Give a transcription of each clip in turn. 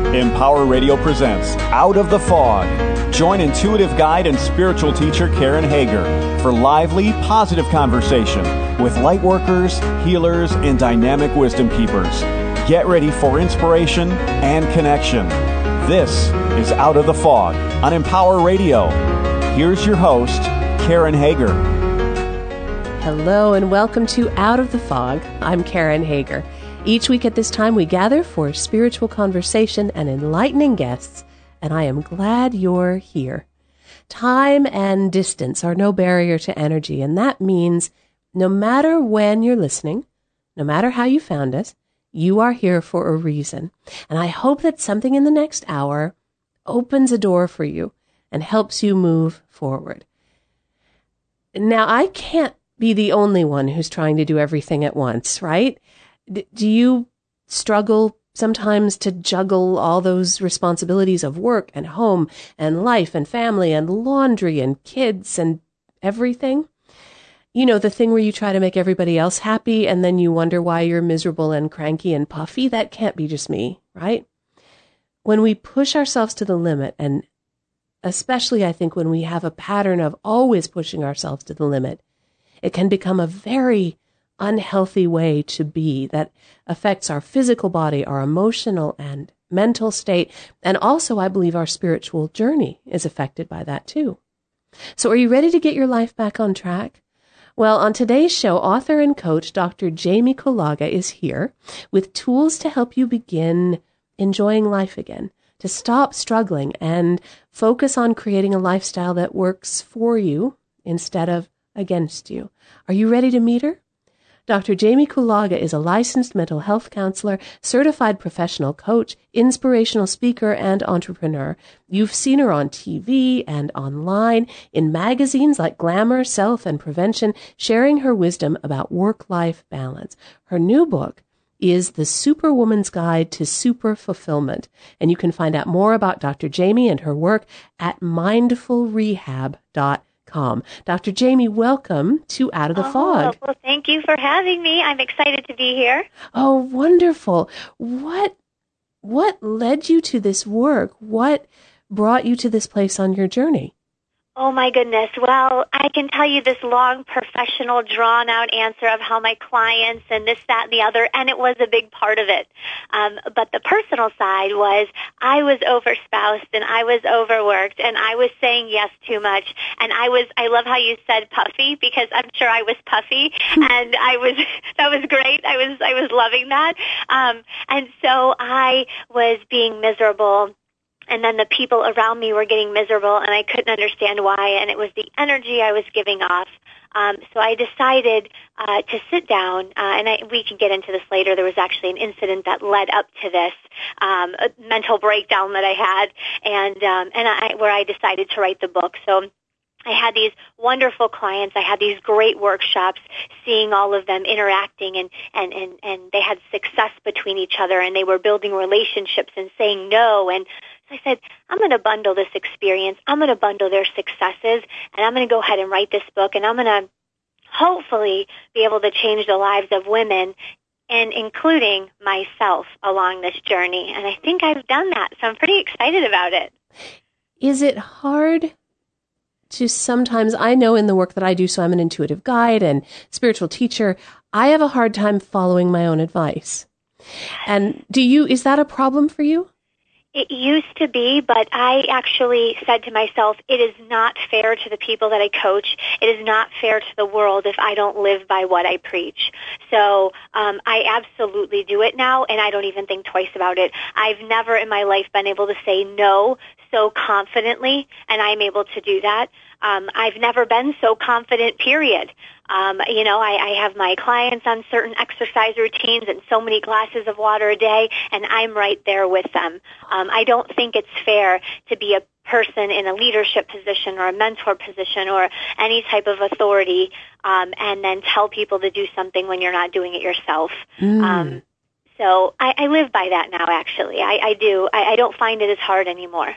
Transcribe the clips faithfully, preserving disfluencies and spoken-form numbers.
Empower Radio presents Out of the Fog. Join intuitive guide and spiritual teacher Karen Hager for lively, positive conversation with light workers, healers, and dynamic wisdom keepers. Get ready for inspiration and connection. This is Out of the Fog on Empower Radio. Here's your host, Karen Hager. Hello and welcome to Out of the Fog. I'm Karen Hager. Each week at this time, we gather for spiritual conversation and enlightening guests, and I am glad you're here. Time and distance are no barrier to energy, and that means no matter when you're listening, no matter how you found us, you are here for a reason. And I hope that something in the next hour opens a door for you and helps you move forward. Now, I can't be the only one who's trying to do everything at once, right? Do you struggle sometimes to juggle all those responsibilities of work and home and life and family and laundry and kids and everything? You know, the thing where you try to make everybody else happy and then you wonder why you're miserable and cranky and puffy? That can't be just me, right? When we push ourselves to the limit, and especially I think when we have a pattern of always pushing ourselves to the limit, it can become a very unhealthy way to be that affects our physical body, our emotional and mental state, and also I believe our spiritual journey is affected by that too. So are you ready to get your life back on track? Well, on today's show, author and coach Doctor Jamie Kulaga is here with tools to help you begin enjoying life again, to stop struggling and focus on creating a lifestyle that works for you instead of against you. Are you ready to meet her? Doctor Jamie Kulaga is a licensed mental health counselor, certified professional coach, inspirational speaker, and entrepreneur. You've seen her on T V and online, in magazines like Glamour, Self, and Prevention, sharing her wisdom about work-life balance. Her new book is The Superwoman's Guide to Super Fulfillment, and you can find out more about Doctor Jamie and her work at mindful rehab dot com. Doctor Jamie, welcome to Out of the oh, Fog. Well, thank you for having me. I'm excited to be here. Oh, wonderful. What what led you to this work? What brought you to this place on your journey? Oh, my goodness. Well, I can tell you this long, professional, drawn-out answer of how my clients and this, that, and the other, and it was a big part of it. Um, but the personal side was I was overspoused and I was overworked and I was saying yes too much. And I was, I love how you said puffy because I'm sure I was puffy and I was, that was great. I was, I was loving that. Um, and so I was being miserable. And then the people around me were getting miserable, and I couldn't understand why, and it was the energy I was giving off. Um, so I decided uh, to sit down, uh, and I, we can get into this later. There was actually an incident that led up to this um, a mental breakdown that I had, and um, and I, where I decided to write the book. So I had these wonderful clients. I had these great workshops, seeing all of them interacting, and, and, and, and they had success between each other, and they were building relationships and saying no. And so I said, I'm going to bundle this experience. I'm going to bundle their successes, and I'm going to go ahead and write this book, and I'm going to hopefully be able to change the lives of women, and including myself along this journey. And I think I've done that, so I'm pretty excited about it. Is it hard to sometimes, I know in the work that I do, so I'm an intuitive guide and spiritual teacher, I have a hard time following my own advice. And do you, is that a problem for you? It used to be, but I actually said to myself, it is not fair to the people that I coach. It is not fair to the world if I don't live by what I preach. So um, I absolutely do it now, and I don't even think twice about it. I've never in my life been able to say no so confidently, and I'm able to do that. Um, I've never been so confident, period. Um, you know, I, I have my clients on certain exercise routines and so many glasses of water a day, and I'm right there with them. Um, I don't think it's fair to be a person in a leadership position or a mentor position or any type of authority um, and then tell people to do something when you're not doing it yourself. Mm. Um, so I, I live by that now, actually. I, I do. I, I don't find it as hard anymore.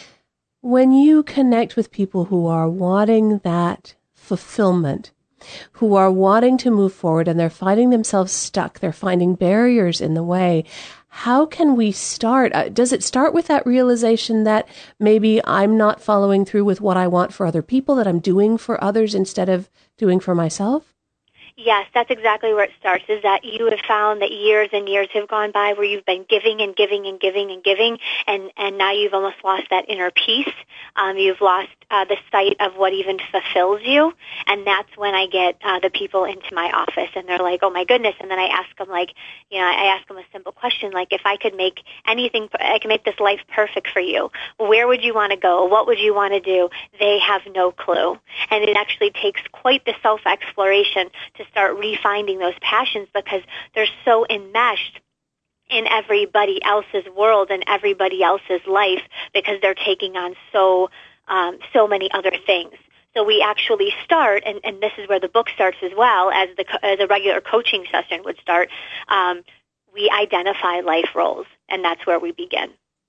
When you connect with people who are wanting that fulfillment, who are wanting to move forward and they're finding themselves stuck, they're finding barriers in the way, how can we start? Uh, does it start with that realization that maybe I'm not following through with what I want for other people, that I'm doing for others instead of doing for myself? Yes, that's exactly where it starts, is that you have found that years and years have gone by where you've been giving and giving and giving and giving, and, and now you've almost lost that inner peace. Um, you've lost uh, the sight of what even fulfills you, and that's when I get uh, the people into my office, and they're like, oh, my goodness, and then I ask them, like, you know, I ask them a simple question, like, if I could make anything, I could make this life perfect for you, where would you want to go? What would you want to do? They have no clue, and it actually takes quite the self-exploration to start refinding those passions because they're so enmeshed in everybody else's world and everybody else's life because they're taking on so um, so many other things. So we actually start, and, and this is where the book starts as well, as the as a regular coaching session would start. Um, we identify life roles, and that's where we begin.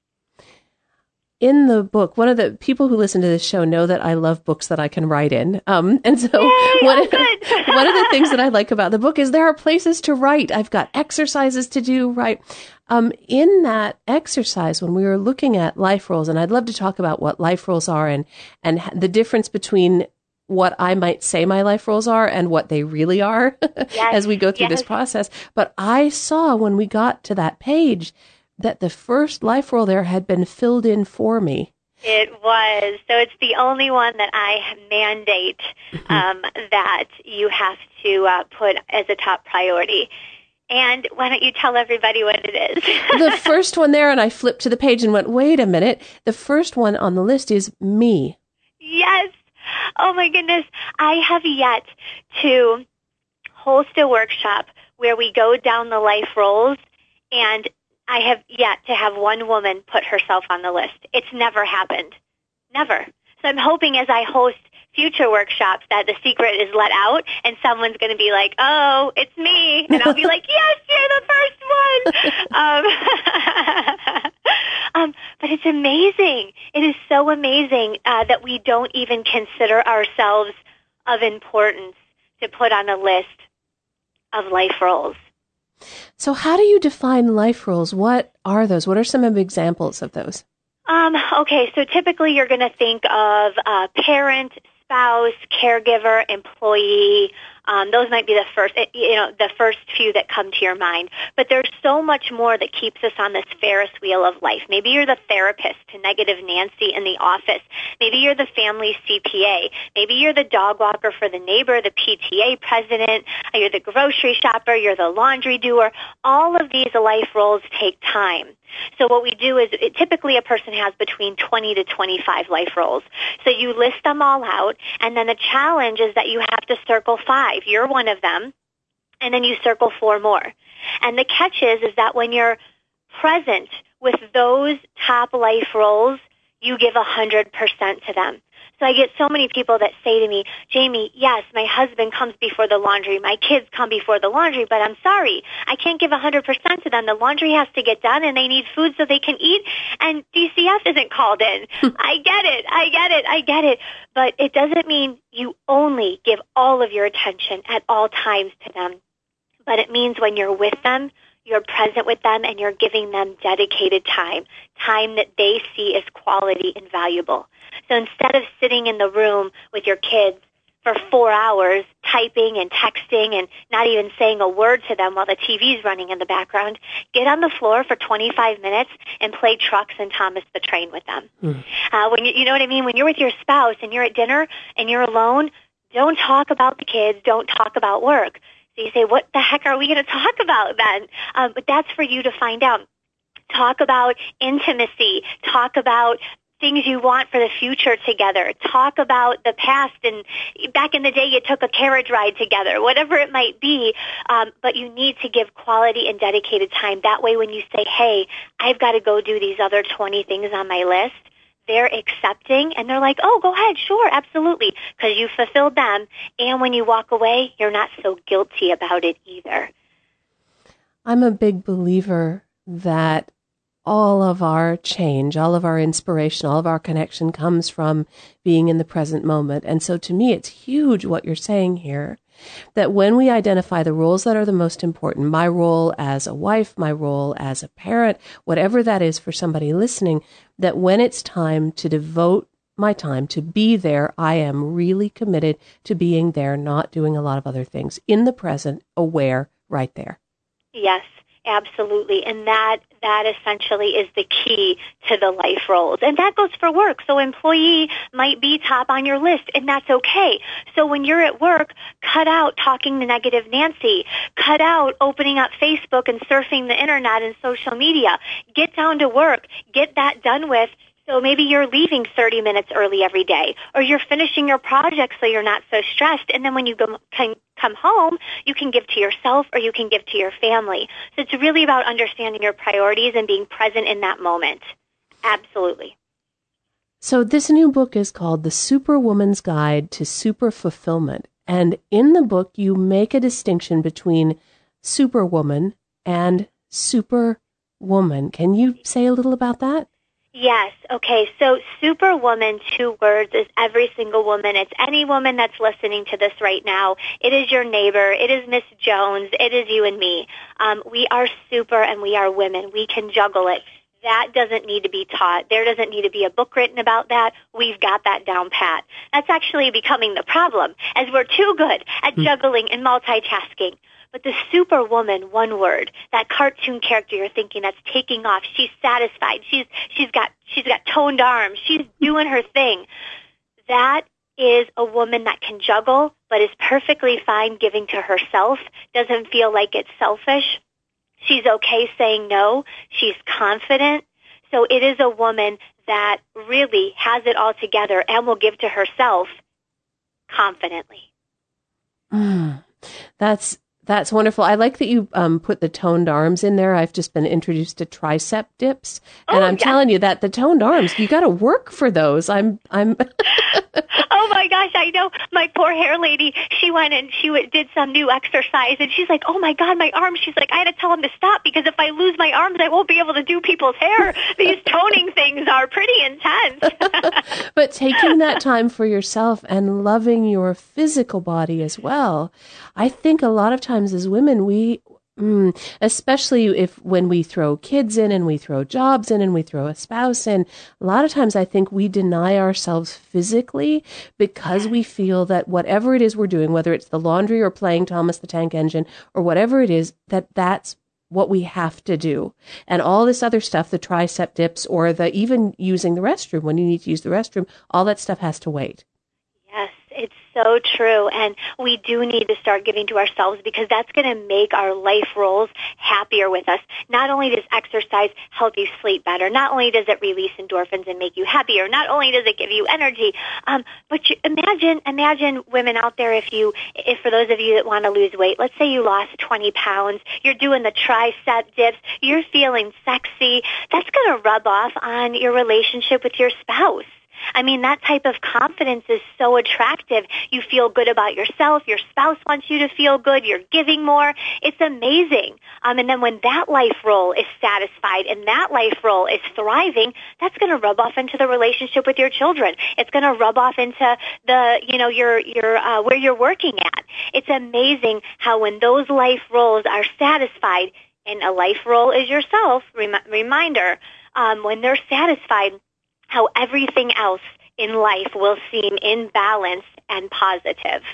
In the book, one of the people who listen to this show know that I love books that I can write in. Um, and so Yay, one, oh, of, good. one of the things that I like about the book is there are places to write. I've got exercises to do, right? Um, in that exercise, when we were looking at life roles, and I'd love to talk about what life roles are and, and the difference between what I might say my life roles are and what they really are Yes, as we go through yes. this process. But I saw when we got to that page that the first life role there had been filled in for me. It was. So it's the only one that I mandate um, that you have to uh, put as a top priority. And why don't you tell everybody what it is? The first one there, and I flipped to the page and went, wait a minute. The first one on the list is me. Yes. Oh, my goodness. I have yet to host a workshop where we go down the life roles, and I have yet to have one woman put herself on the list. It's never happened. Never. So I'm hoping as I host future workshops that the secret is let out and someone's going to be like, oh, it's me. And I'll be like, yes, you're the first one. um, um, but it's amazing. It is so amazing uh, that we don't even consider ourselves of importance to put on a list of life roles. So how do you define life roles? What are those? What are some of the examples of those? Um, okay, so typically you're going to think of uh, parent, spouse, caregiver, employee. Um, those might be the first, you know, the first few that come to your mind. But there's so much more that keeps us on this Ferris wheel of life. Maybe you're the therapist to Negative Nancy in the office. Maybe you're the family C P A. Maybe you're the dog walker for the neighbor, the P T A president. You're the grocery shopper. You're the laundry doer. All of these life roles take time. So what we do is it, typically a person has between twenty to twenty-five life roles. So you list them all out, and then the challenge is that you have to circle five. You're one of them, and then you circle four more. And the catch is, is that when you're present with those top life roles, you give one hundred percent to them. So I get so many people that say to me, Jamie, yes, my husband comes before the laundry, my kids come before the laundry, but I'm sorry, I can't give one hundred percent to them. The laundry has to get done, and they need food so they can eat, and D C F isn't called in. I get it, I get it, I get it. But it doesn't mean you only give all of your attention at all times to them. But it means when you're with them, you're present with them, and you're giving them dedicated time, time that they see as quality and valuable. So instead of sitting in the room with your kids for four hours typing and texting and not even saying a word to them while the T V's running in the background, get on the floor for twenty-five minutes and play Trucks and Thomas the Train with them. Mm. Uh, when you, you know what I mean? When you're with your spouse and you're at dinner and you're alone, don't talk about the kids, don't talk about work. So you say, what the heck are we going to talk about then? Um, but that's for you to find out. Talk about intimacy. Talk about things you want for the future together. Talk about the past, and back in the day you took a carriage ride together, whatever it might be, um, but you need to give quality and dedicated time. That way when you say, hey, I've got to go do these other twenty things on my list, they're accepting, and they're like, oh, go ahead, sure, absolutely, because you fulfilled them, and when you walk away, you're not so guilty about it either. I'm a big believer that all of our change, all of our inspiration, all of our connection comes from being in the present moment. And so to me, it's huge what you're saying here, that when we identify the roles that are the most important, my role as a wife, my role as a parent, whatever that is for somebody listening, that when it's time to devote my time to be there, I am really committed to being there, not doing a lot of other things, in the present, aware, right there. Yes, absolutely. And that that essentially is the key to the life roles. And that goes for work. So employee might be top on your list, and that's okay. So when you're at work, cut out talking to negative Nancy. Cut out opening up Facebook and surfing the internet and social media. Get down to work. Get that done with. So maybe you're leaving thirty minutes early every day, or you're finishing your project so you're not so stressed. And then when you go, can come home, you can give to yourself or you can give to your family. So it's really about understanding your priorities and being present in that moment. Absolutely. So this new book is called The Superwoman's Guide to Super Fulfillment. And in the book, you make a distinction between superwoman and superwoman. Can you say a little about that? Yes. Okay. So superwoman, two words, is every single woman. It's any woman that's listening to this right now. It is your neighbor. It is Miss Jones. It is you and me. Um, we are super and we are women. We can juggle it. That doesn't need to be taught. There doesn't need to be a book written about that. We've got that down pat. That's actually becoming the problem, as we're too good at juggling and multitasking. But the superwoman, one word, that cartoon character you're thinking that's taking off, she's satisfied, she's she's got she's got toned arms, she's doing her thing. That is a woman that can juggle, but is perfectly fine giving to herself, doesn't feel like it's selfish. She's okay saying no. She's confident. So it is a woman that really has it all together and will give to herself confidently. Mm, that's That's wonderful. I like that you um, put the toned arms in there. I've just been introduced to tricep dips, and oh, I'm yes. telling you that the toned arms, you got to work for those. I'm, I'm. Oh my gosh, I know. My poor hair lady, she went and she w- did some new exercise, and she's like, "Oh my God, my arms!" She's like, "I had to tell them to stop because if I lose my arms, I won't be able to do people's hair. These toning things are pretty intense." But taking that time for yourself and loving your physical body as well, I think a lot of times as women, we, mm, especially if when we throw kids in and we throw jobs in and we throw a spouse in, a lot of times I think we deny ourselves physically because we feel that whatever it is we're doing, whether it's the laundry or playing Thomas the Tank Engine or whatever it is, that that's what we have to do. And all this other stuff, the tricep dips or the even using the restroom when you need to use the restroom, all that stuff has to wait. Yes, it's so true. And we do need to start giving to ourselves because that's going to make our life roles happier with us. Not only does exercise help you sleep better, not only does it release endorphins and make you happier, not only does it give you energy, um, but you, imagine, imagine women out there, if you, if for those of you that want to lose weight, let's say you lost twenty pounds, you're doing the tricep dips, you're feeling sexy, that's going to rub off on your relationship with your spouse. I mean, that type of confidence is so attractive. You feel good about yourself. Your spouse wants you to feel good. You're giving more. It's amazing. Um, and then when that life role is satisfied and that life role is thriving, that's going to rub off into the relationship with your children. It's going to rub off into the, you know, your, your, uh, where you're working at. It's amazing how when those life roles are satisfied, and a life role is yourself, rem- reminder, um, when they're satisfied, how everything else in life will seem in balance and positive.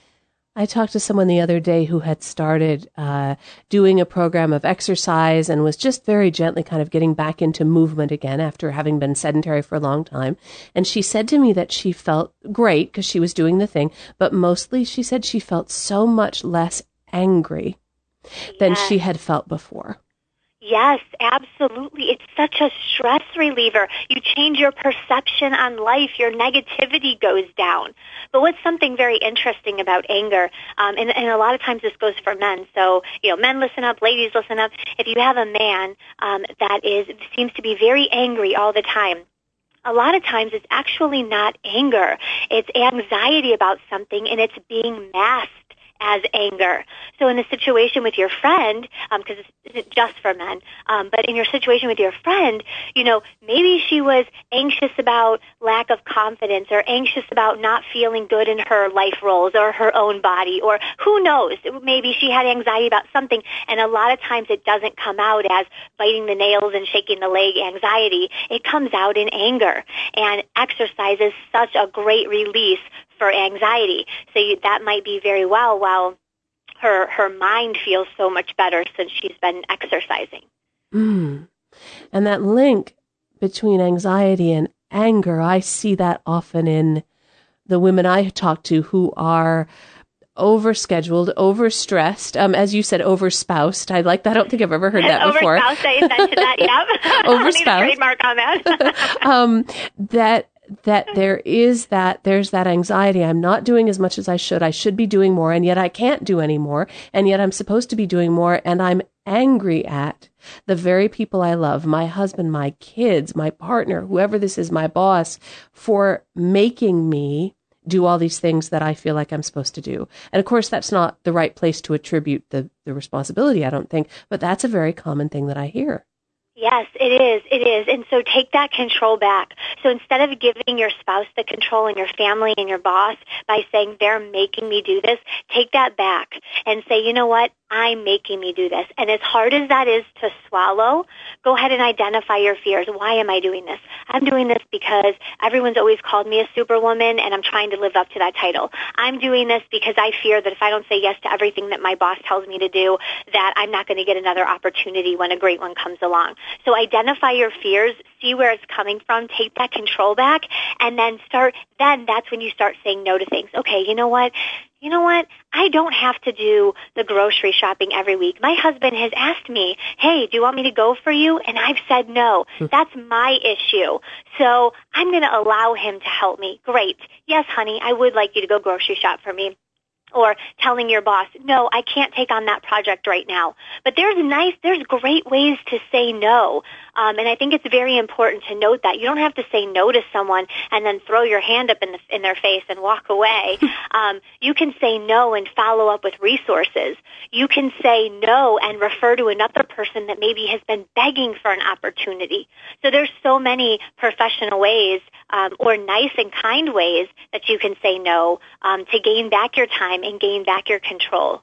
I talked to someone the other day who had started uh, doing a program of exercise and was just very gently kind of getting back into movement again after having been sedentary for a long time. And she said to me that she felt great because she was doing the thing, but mostly she said she felt so much less angry than Yes. she had felt before. Yes, absolutely. It's such a stress reliever. You change your perception on life. Your negativity goes down. But what's something very interesting about anger, um, and, and a lot of times this goes for men, so, you know, men listen up, ladies listen up. If you have a man um, that is seems to be very angry all the time, a lot of times it's actually not anger. It's anxiety about something, and it's being masked as anger. So in the situation with your friend, because um, it's isn't just for men, um, but in your situation with your friend, you know, maybe she was anxious about lack of confidence or anxious about not feeling good in her life roles or her own body, or who knows, maybe she had anxiety about something, and a lot of times it doesn't come out as biting the nails and shaking the leg anxiety. It comes out in anger, and exercise is such a great release for anxiety. So you, that might be very well while her her mind feels so much better since she's been exercising. Mm. And that link between anxiety and anger, I see that often in the women I talk to who are overscheduled, overstressed, um, as you said, overspoused. I like that. I don't think I've ever heard that before. Overspoused, I mentioned that, yep. Overspoused. I'll need a trademark on that. um, that that there is that, there's that anxiety. I'm not doing as much as I should. I should be doing more, and yet I can't do any more, and yet I'm supposed to be doing more, and I'm angry at the very people I love, my husband, my kids, my partner, whoever this is, my boss, for making me do all these things that I feel like I'm supposed to do. And of course, that's not the right place to attribute the, the responsibility, I don't think, but that's a very common thing that I hear. Yes, it is. It is. And so take that control back. So instead of giving your spouse the control and your family and your boss by saying they're making me do this, take that back and say, you know what? I'm making me do this. And as hard as that is to swallow, go ahead and identify your fears. Why am I doing this? I'm doing this because everyone's always called me a superwoman, and I'm trying to live up to that title. I'm doing this because I fear that if I don't say yes to everything that my boss tells me to do, that I'm not going to get another opportunity when a great one comes along. So identify your fears, see where it's coming from, take that control back, and then start, then that's when you start saying no to things. Okay, you know what? You know what? I don't have to do the grocery shopping every week. My husband has asked me, hey, do you want me to go for you? And I've said no. That's my issue. So I'm going to allow him to help me. Great. Yes, honey, I would like you to go grocery shop for me. Or telling your boss, no, I can't take on that project right now. But there's nice, there's great ways to say no. Um, and I think it's very important to note that. You don't have to say no to someone and then throw your hand up in, the, in their face and walk away. um, you can say no and follow up with resources. You can say no and refer to another person that maybe has been begging for an opportunity. So there's so many professional ways um, or nice and kind ways that you can say no um, to gain back your time and gain back your control.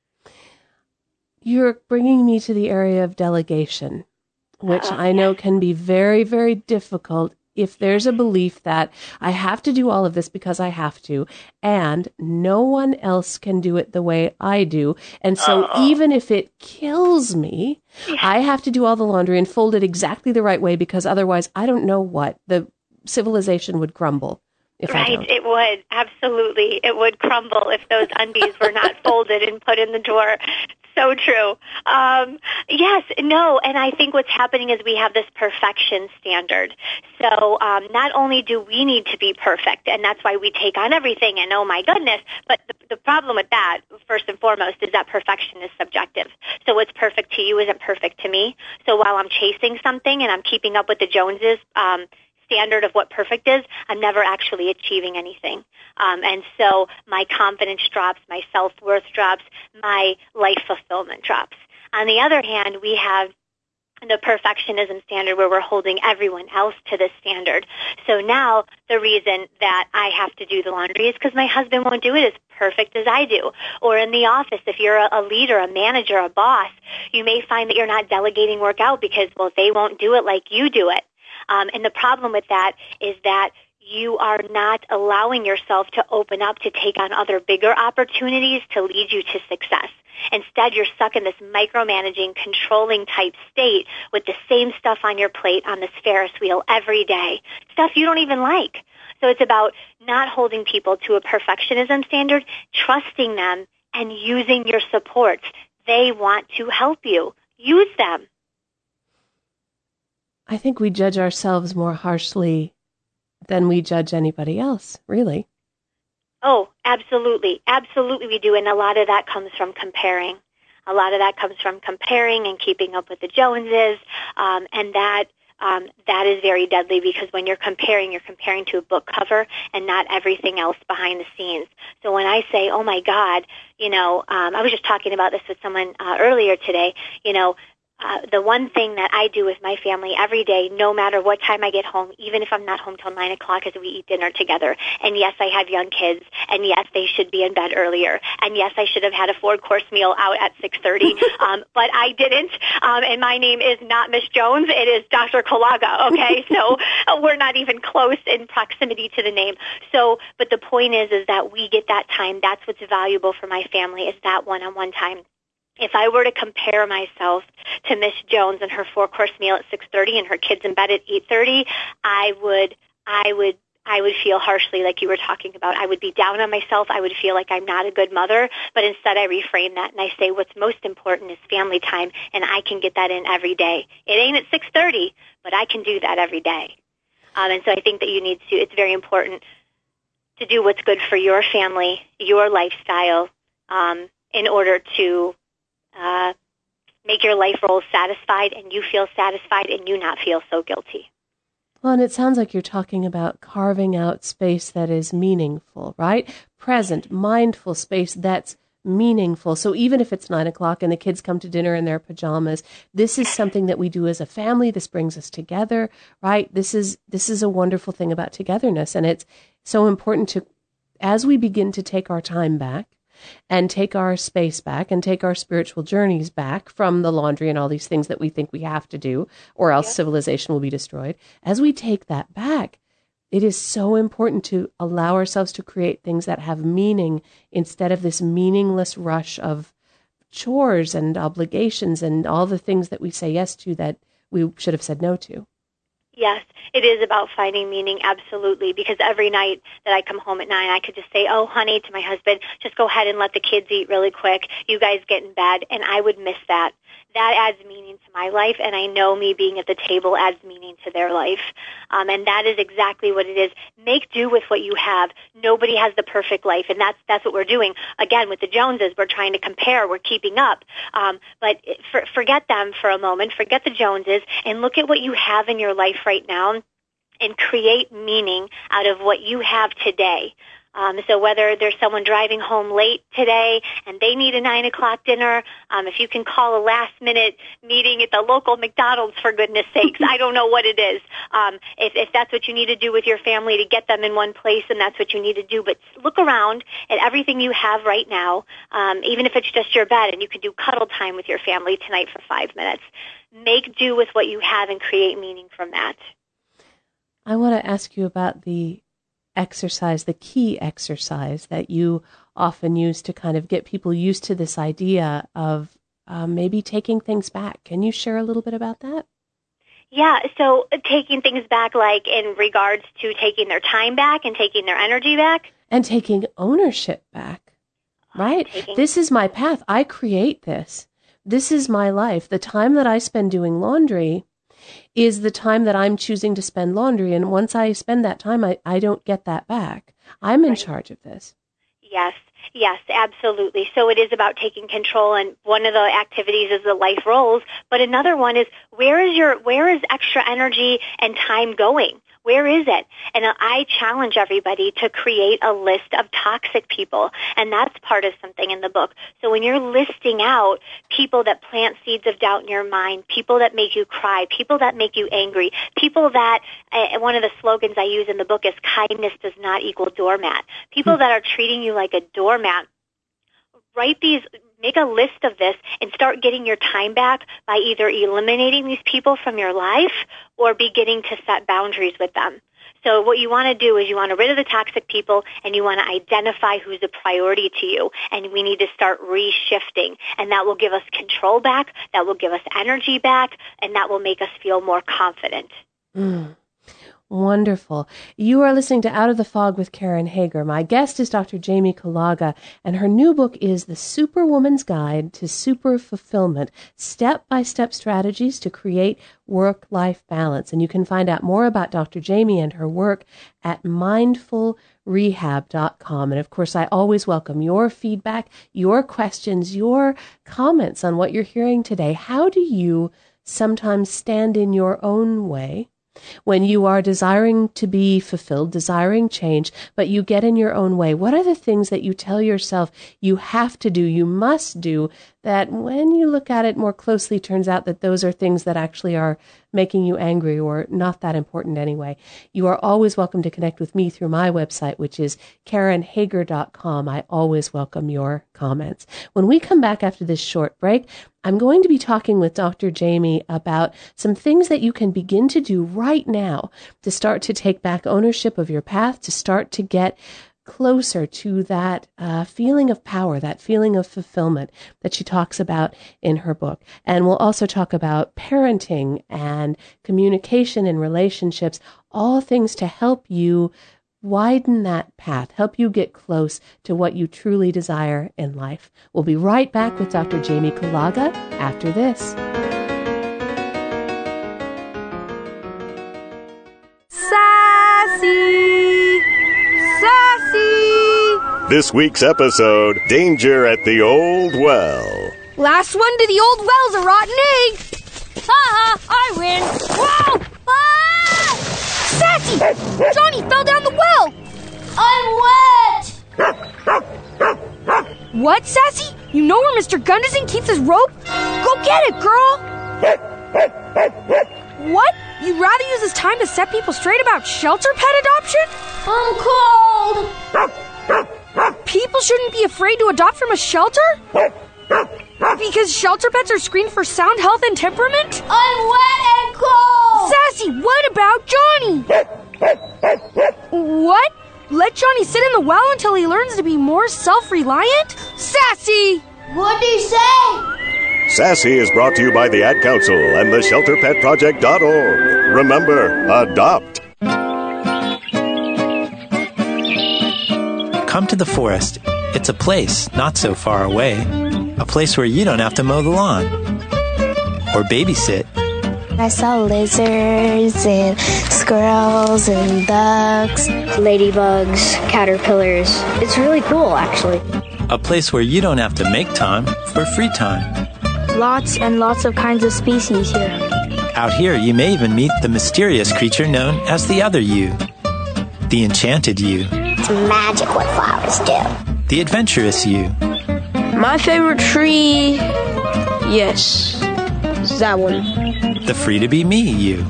You're bringing me to the area of delegation, which Uh-oh. I know can be very, very difficult if there's a belief that I have to do all of this because I have to, and no one else can do it the way I do. And so Uh-oh. even if it kills me, yeah. I have to do all the laundry and fold it exactly the right way, because otherwise I don't know what, the civilization would crumble. If right, it would. Absolutely. It would crumble if those undies were not folded and put in the drawer. So true. Um, yes, no, and I think what's happening is we have this perfection standard. So um, not only do we need to be perfect, and that's why we take on everything, and oh my goodness, but the, the problem with that, first and foremost, is that perfection is subjective. So what's perfect to you isn't perfect to me. So while I'm chasing something and I'm keeping up with the Joneses, um, standard of what perfect is, I'm never actually achieving anything. Um, and so my confidence drops, my self-worth drops, my life fulfillment drops. On the other hand, we have the perfectionism standard where we're holding everyone else to this standard. So now the reason that I have to do the laundry is because my husband won't do it as perfect as I do. Or in the office, if you're a leader, a manager, a boss, you may find that you're not delegating work out because, well, they won't do it like you do it. Um, and the problem with that is that you are not allowing yourself to open up to take on other bigger opportunities to lead you to success. Instead, you're stuck in this micromanaging, controlling type state with the same stuff on your plate on this Ferris wheel every day, stuff you don't even like. So it's about not holding people to a perfectionism standard, trusting them, and using your supports. They want to help you. Use them. I think we judge ourselves more harshly than we judge anybody else, really. Oh, absolutely. Absolutely we do. And a lot of that comes from comparing. A lot of that comes from comparing and keeping up with the Joneses. Um, and that um, that is very deadly, because when you're comparing, you're comparing to a book cover and not everything else behind the scenes. So when I say, oh my God, you know, um, I was just talking about this with someone uh, earlier today, you know, Uh, the one thing that I do with my family every day, no matter what time I get home, even if I'm not home till nine o'clock, is we eat dinner together. And yes, I have young kids, and yes, they should be in bed earlier. And yes, I should have had a four-course meal out at six thirty, um, but I didn't. Um, and my name is not Miss Jones. It is Doctor Kulaga, okay? So uh, we're not even close in proximity to the name. So, but the point is, is that we get that time. That's what's valuable for my family, is that one-on-one time. If I were to compare myself to Miss Jones and her four-course meal at six thirty and her kids in bed at eight thirty, I would, I would, I would feel harshly, like you were talking about. I would be down on myself. I would feel like I'm not a good mother. But instead, I reframe that and I say, what's most important is family time, and I can get that in every day. It ain't at six thirty, but I can do that every day. Um, and so I think that you need to. It's very important to do what's good for your family, your lifestyle, um, in order to Uh, make your life roles satisfied, and you feel satisfied, and you not feel so guilty. Well, and it sounds like you're talking about carving out space that is meaningful, right? Present, mindful space that's meaningful. So even if it's nine o'clock and the kids come to dinner in their pajamas, this is something that we do as a family. This brings us together, right? This is this is a wonderful thing about togetherness, and it's so important to, as we begin to take our time back, and take our space back and take our spiritual journeys back from the laundry and all these things that we think we have to do, or else yep. civilization will be destroyed. As we take that back, it is so important to allow ourselves to create things that have meaning instead of this meaningless rush of chores and obligations and all the things that we say yes to that we should have said no to. Yes, it is about finding meaning, absolutely, because every night that I come home at nine, I could just say, oh, honey, to my husband, just go ahead and let the kids eat really quick. You guys get in bed, and I would miss that. That adds meaning to my life, and I know me being at the table adds meaning to their life. Um, and that is exactly what it is. Make do with what you have. Nobody has the perfect life, and that's that's what we're doing. Again, with the Joneses, we're trying to compare. We're keeping up. Um, but for, forget them for a moment. Forget the Joneses, and look at what you have in your life right now and create meaning out of what you have today. Um, so whether there's someone driving home late today and they need a nine o'clock dinner, um, if you can call a last-minute meeting at the local McDonald's, for goodness sakes, I don't know what it is. Um, if, if that's what you need to do with your family to get them in one place, then that's what you need to do. But look around at everything you have right now, um, even if it's just your bed, and you can do cuddle time with your family tonight for five minutes. Make do with what you have and create meaning from that. I want to ask you about the exercise, the key exercise that you often use to kind of get people used to this idea of uh, maybe taking things back. Can you share a little bit about that? Yeah, so taking things back, like in regards to taking their time back and taking their energy back. And taking ownership back, right? Taking- this is my path. I create this. This is my life. The time that I spend doing laundry is the time that I'm choosing to spend laundry. And once I spend that time, I, I don't get that back. I'm in right. charge of this. Yes, yes, absolutely. So it is about taking control, and one of the activities is the life roles, but another one is where is your where is extra energy and time going? Where is it? And I challenge everybody to create a list of toxic people, and that's part of something in the book. So when you're listing out people that plant seeds of doubt in your mind, people that make you cry, people that make you angry, people that, uh, one of the slogans I use in the book is kindness does not equal doormat. People that are treating you like a doormat. Write these, make a list of this and start getting your time back by either eliminating these people from your life or beginning to set boundaries with them. So what you want to do is you want to rid of the toxic people, and you want to identify who's a priority to you. And we need to start reshifting. And that will give us control back, that will give us energy back, and that will make us feel more confident. Mm. Wonderful. You are listening to Out of the Fog with Karen Hager. My guest is Doctor Jamie Kulaga, and her new book is The Superwoman's Guide to Super Fulfillment, Step-by-Step Strategies to Create Work-Life Balance. And you can find out more about Doctor Jamie and her work at mindful rehab dot com. And of course, I always welcome your feedback, your questions, your comments on what you're hearing today. How do you sometimes stand in your own way, when you are desiring to be fulfilled, desiring change, but you get in your own way? What are the things that you tell yourself you have to do, you must do, that when you look at it more closely, turns out that those are things that actually are making you angry or not that important anyway? You are always welcome to connect with me through my website, which is karen hager dot com. I always welcome your comments. When we come back after this short break, I'm going to be talking with Doctor Jamie about some things that you can begin to do right now to start to take back ownership of your path, to start to get closer to that uh, feeling of power, that feeling of fulfillment that she talks about in her book. And we'll also talk about parenting and communication and relationships, all things to help you widen that path, help you get close to what you truly desire in life. We'll be right back with Doctor Jamie Kulaga after this. Sassy! Sassy! This week's episode, Danger at the Old Well. Last one to the old well's a rotten egg. Ha ha! I win. Whoa! Ah! Sassy! Johnny fell down the well. I'm wet. What, Sassy? You know where Mister Gunderson keeps his rope? Go get it, girl. What? You'd rather use this time to set people straight about shelter pet adoption? I'm cold. People shouldn't be afraid to adopt from a shelter? Because shelter pets are screened for sound health and temperament? I'm wet and cold. Sassy, what about Johnny? What? Let Johnny sit in the well until he learns to be more self-reliant? Sassy! What'd he say? Sassy is brought to you by the Ad Council and the shelter pet project dot org. Remember, adopt. Come to the forest. It's a place not so far away. A place where you don't have to mow the lawn or babysit. I saw lizards and squirrels and ducks, ladybugs, caterpillars. It's really cool, actually. A place where you don't have to make time for free time. Lots and lots of kinds of species here. Out here, you may even meet the mysterious creature known as the other you. The enchanted you. It's magic what flowers do. The adventurous you. My favorite tree, yes, it's that one. The free-to-be-me you.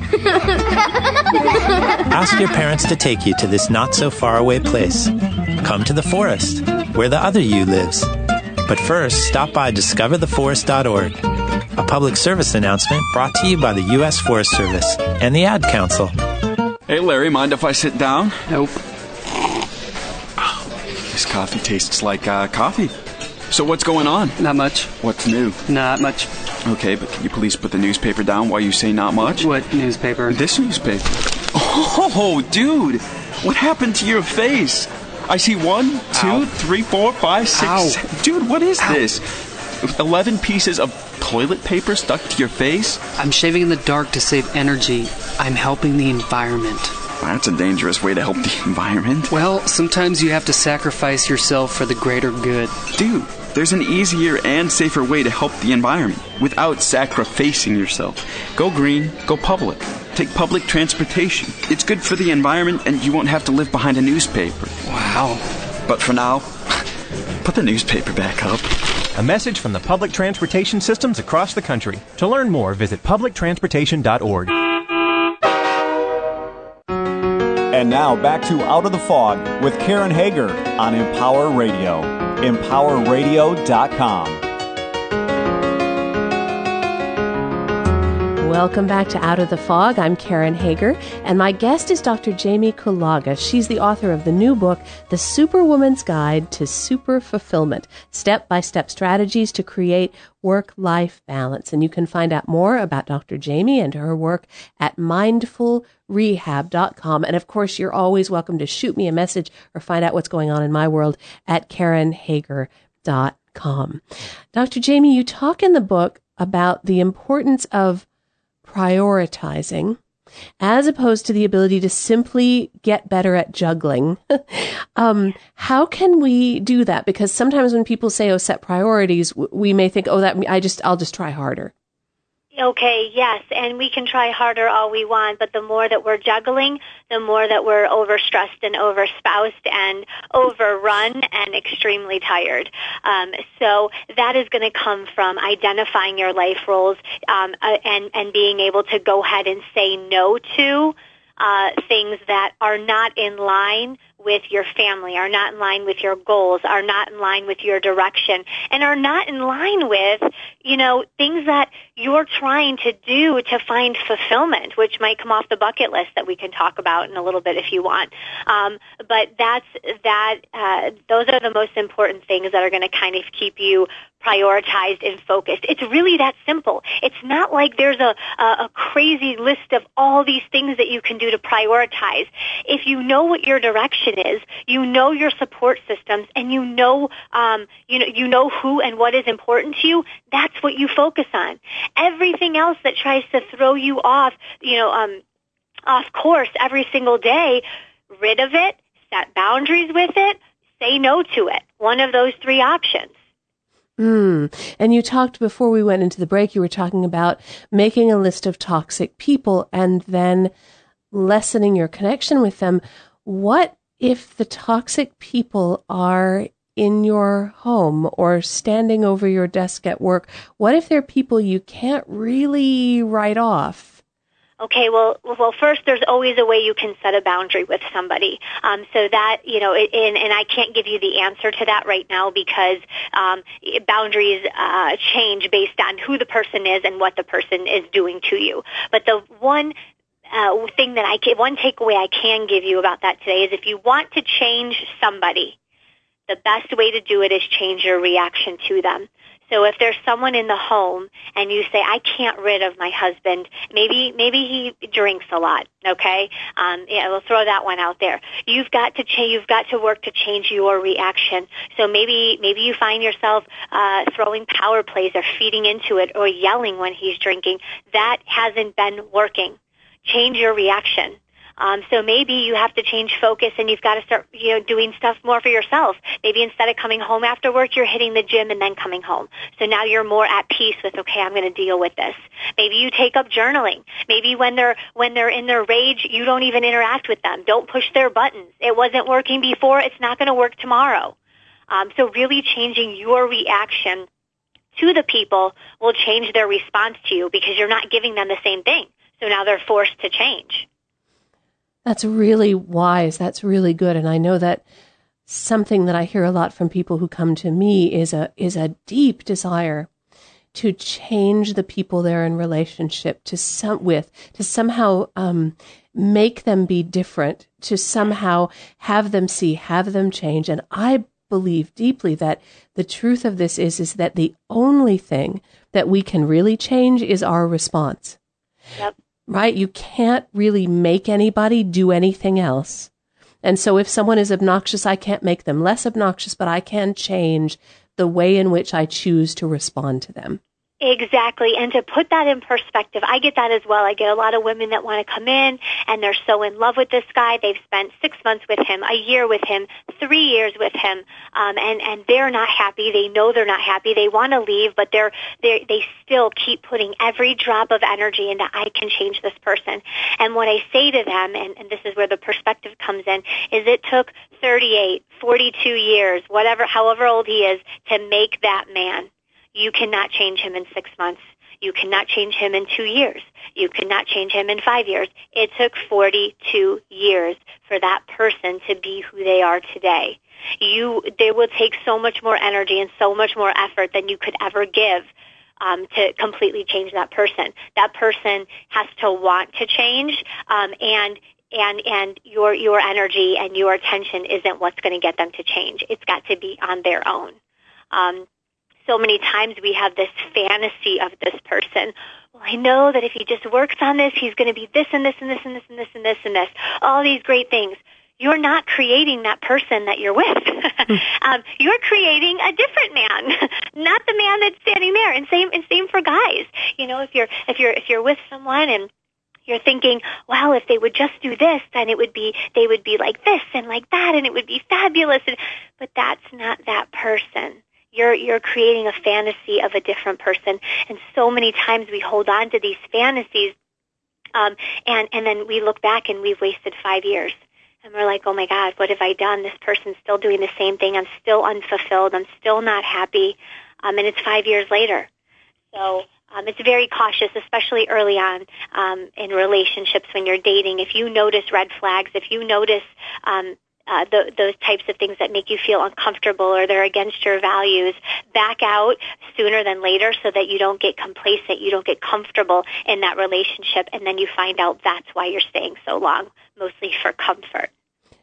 Ask your parents to take you to this not-so-far-away place. Come to the forest, where the other you lives. But first, stop by discover the forest dot org, a public service announcement brought to you by the U S Forest Service and the Ad Council. Hey, Larry, mind if I sit down? Nope. Oh, this coffee tastes like uh, coffee. So what's going on? Not much. What's new? Not much. Okay, but can you please put the newspaper down while you say not much? What newspaper? This newspaper. Oh, dude! What happened to your face? I see one, two, Ow. three, four, five, six... Ow. Seven. Dude, what is Ow. this? Eleven pieces of toilet paper stuck to your face? I'm shaving in the dark to save energy. I'm helping the environment. That's a dangerous way to help the environment. Well, sometimes you have to sacrifice yourself for the greater good. Dude, there's an easier and safer way to help the environment without sacrificing yourself. Go green, go public. Take public transportation. It's good for the environment and you won't have to live behind a newspaper. Wow. But for now, put the newspaper back up. A message from the public transportation systems across the country. To learn more, visit public transportation dot org. And now back to Out of the Fog with Karen Hager on Empower Radio. empower radio dot com. Welcome back to Out of the Fog. I'm Karen Hager, and my guest is Doctor Jamie Kulaga. She's the author of the new book, The Superwoman's Guide to Super Fulfillment, Step-by-Step Strategies to Create Work-Life Balance. And you can find out more about Doctor Jamie and her work at mindful rehab dot com. And of course, you're always welcome to shoot me a message or find out what's going on in my world at karen hager dot com. Doctor Jamie, you talk in the book about the importance of prioritizing as opposed to the ability to simply get better at juggling. um, how can we do that? Because sometimes when people say, oh, set priorities, we may think, oh, that I just, I'll just try harder. Okay, yes, and we can try harder all we want, but the more that we're juggling, the more that we're overstressed and overspoused and overrun and extremely tired. Um, so that is going to come from identifying your life roles um, uh, and, and being able to go ahead and say no to uh, things that are not in line with your family, are not in line with your goals, are not in line with your direction, and are not in line with, you know, things that you're trying to do to find fulfillment, which might come off the bucket list that we can talk about in a little bit if you want. Um, but that's that. Uh, those are the most important things that are going to kind of keep you prioritized and focused. It's really that simple. It's not like there's a, a, a crazy list of all these things that you can do to prioritize. If you know what your direction is, you know your support systems, and you know, um, you know, you know who and what is important to you, that's what you focus on. Everything else that tries to throw you off, you know, um, off course every single day, rid of it, set boundaries with it, say no to it. One of those three options. Mm. And you talked before we went into the break, you were talking about making a list of toxic people and then lessening your connection with them. What if the toxic people are in your home or standing over your desk at work? What if they're people you can't really write off? Okay, well, well, first, there's always a way you can set a boundary with somebody. Um, so that, you know, it, and, and I can't give you the answer to that right now because um, boundaries uh, change based on who the person is and what the person is doing to you. But the one uh, thing that I can, one takeaway I can give you about that today is if you want to change somebody, the best way to do it is change your reaction to them. So if there's someone in the home and you say, I can't rid of my husband, maybe maybe he drinks a lot, okay? Um, yeah, we'll throw that one out there. You've got to change, you've got to work to change your reaction. So maybe maybe you find yourself uh, throwing power plays or feeding into it or yelling when he's drinking. That hasn't been working. Change your reaction. Um, so maybe you have to change focus and you've got to start, you know, doing stuff more for yourself. Maybe instead of coming home after work, you're hitting the gym and then coming home. So now you're more at peace with, okay, I'm going to deal with this. Maybe you take up journaling. Maybe when they're, when they're in their rage, you don't even interact with them. Don't push their buttons. It wasn't working before. It's not going to work tomorrow. Um, so really changing your reaction to the people will change their response to you because you're not giving them the same thing. So now they're forced to change. That's really wise. That's really good. And I know that something that I hear a lot from people who come to me is a is a deep desire to change the people they're in relationship to some with, to somehow um, make them be different, to somehow have them see, have them change. And I believe deeply that the truth of this is is that the only thing that we can really change is our response. Yep. Right? You can't really make anybody do anything else. And so if someone is obnoxious, I can't make them less obnoxious, but I can change the way in which I choose to respond to them. Exactly. And to put that in perspective, I get that as well. I get a lot of women that want to come in and they're so in love with this guy. They've spent six months with him, a year with him, three years with him, um, and, and they're not happy. They know they're not happy. They want to leave, but they're, they're, they still keep putting every drop of energy into, I can change this person. And what I say to them, and, and this is where the perspective comes in, is it took thirty-eight, forty-two years, whatever, however old he is, to make that man. You cannot change him in six months. You cannot change him in two years. You cannot change him in five years. It took forty-two years for that person to be who they are today. You, they will take so much more energy and so much more effort than you could ever give um, to completely change that person. That person has to want to change, um, and and and your your energy and your attention isn't what's going to get them to change. It's got to be on their own. Um, So many times we have this fantasy of this person. Well, I know that if he just works on this, he's going to be this and this and this and this and this and this and this. All these great things. You're not creating that person that you're with. um, you're creating a different man, not the man that's standing there. And same and same for guys. You know, if you're if you're if you're with someone and you're thinking, well, if they would just do this, then it would be they would be like this and like that, and it would be fabulous. And, but that's not that person. You're you're creating a fantasy of a different person. And so many times we hold on to these fantasies, um, and, and then we look back and we've wasted five years. And we're like, oh, my God, what have I done? This person's still doing the same thing. I'm still unfulfilled. I'm still not happy. Um, and it's five years later. So um, it's very cautious, especially early on um, in relationships when you're dating. If you notice red flags, if you notice um, uh, the, those types of things that make you feel uncomfortable or they're against your values, back out sooner than later so that you don't get complacent, you don't get comfortable in that relationship, and then you find out that's why you're staying so long, mostly for comfort.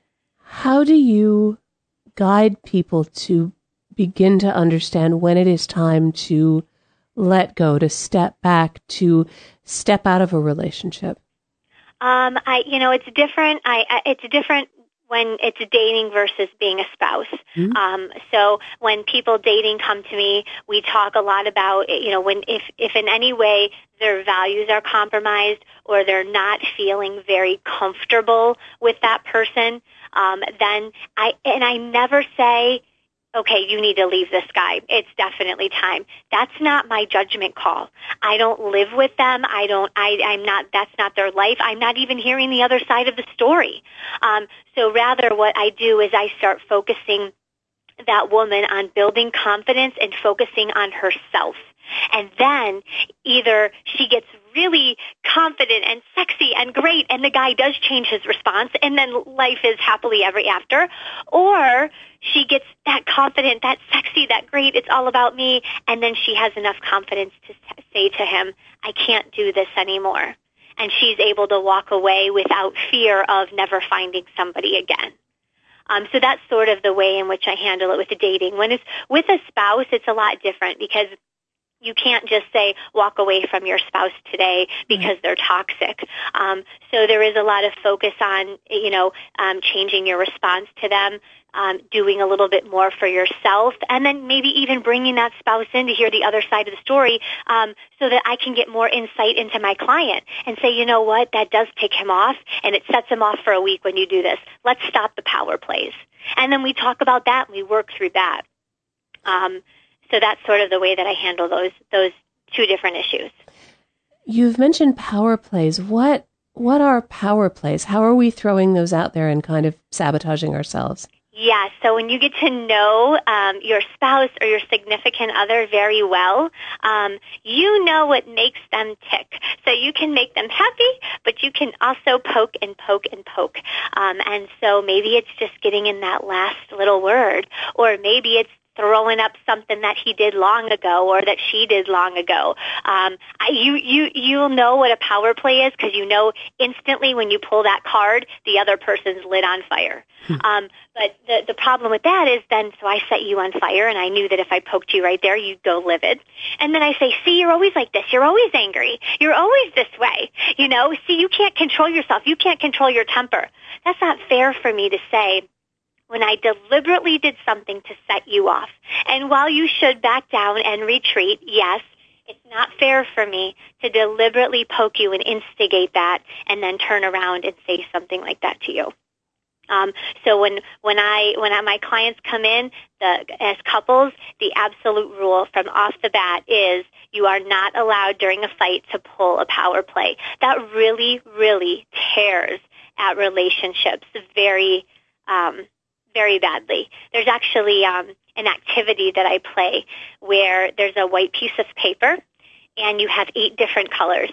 How do you guide people to begin to understand when it is time to let go, to step back, to step out of a relationship? Um, I, you know, it's different. I, I it's different when it's dating versus being a spouse. Mm-hmm. Um, so when people dating come to me, we talk a lot about, you know, when if, if in any way their values are compromised or they're not feeling very comfortable with that person, um, then I, and I never say, okay, you need to leave this guy. It's definitely time. That's not my judgment call. I don't live with them. I don't, I, I'm not, that's not their life. I'm not even hearing the other side of the story. Um, so rather what I do is I start focusing that woman on building confidence and focusing on herself. And then either she gets really confident and sexy and great and the guy does change his response and then life is happily ever after, or she gets that confident, that sexy, that great, it's all about me, and then she has enough confidence to say to him, I can't do this anymore. And she's able to walk away without fear of never finding somebody again. Um, so that's sort of the way in which I handle it with the dating. When it's with a spouse, it's a lot different because you can't just say walk away from your spouse today because they're toxic. Um, so there is a lot of focus on, you know, um, changing your response to them, um, doing a little bit more for yourself, and then maybe even bringing that spouse in to hear the other side of the story um, so that I can get more insight into my client and say, you know what, that does tick him off, and it sets him off for a week when you do this. Let's stop the power plays. And then we talk about that and we work through that. Um So that's sort of the way that I handle those those two different issues. You've mentioned power plays. What what are power plays? How are we throwing those out there and kind of sabotaging ourselves? Yeah, so when you get to know um, your spouse or your significant other very well, um, you know what makes them tick. So you can make them happy, but you can also poke and poke and poke. Um, and so maybe it's just getting in that last little word, or maybe it's throwing up something that he did long ago or that she did long ago. Um, I, you, you, you'll know what a power play is because you know instantly when you pull that card, the other person's lit on fire. Hmm. Um, but the, the problem with that is then, so I set you on fire and I knew that if I poked you right there, you'd go livid. And then I say, see, you're always like this. You're always angry. You're always this way. You know, see, you can't control yourself. You can't control your temper. That's not fair for me to say when I deliberately did something to set you off. And while you should back down and retreat, yes, it's not fair for me to deliberately poke you and instigate that and then turn around and say something like that to you. Um, so when when I when I, my clients come in the, as couples, the absolute rule from off the bat is you are not allowed during a fight to pull a power play. That really, really tears at relationships very um very badly. There's actually um, an activity that I play where there's a white piece of paper and you have eight different colors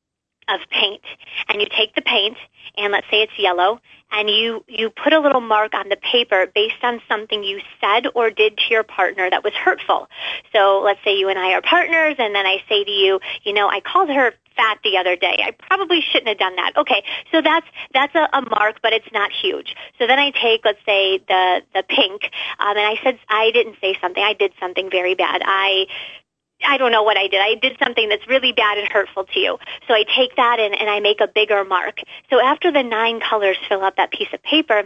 of paint. And you take the paint, and let's say it's yellow, and you, you put a little mark on the paper based on something you said or did to your partner that was hurtful. So let's say you and I are partners, and then I say to you, you know, I called her fat the other day. I probably shouldn't have done that. Okay, so that's that's a, a mark, but it's not huge. So then I take, let's say, the the pink, um, and I said I didn't say something. I did something very bad. I I don't know what I did. I did something that's really bad and hurtful to you. So I take that and, and I make a bigger mark. So after the nine colors fill up that piece of paper,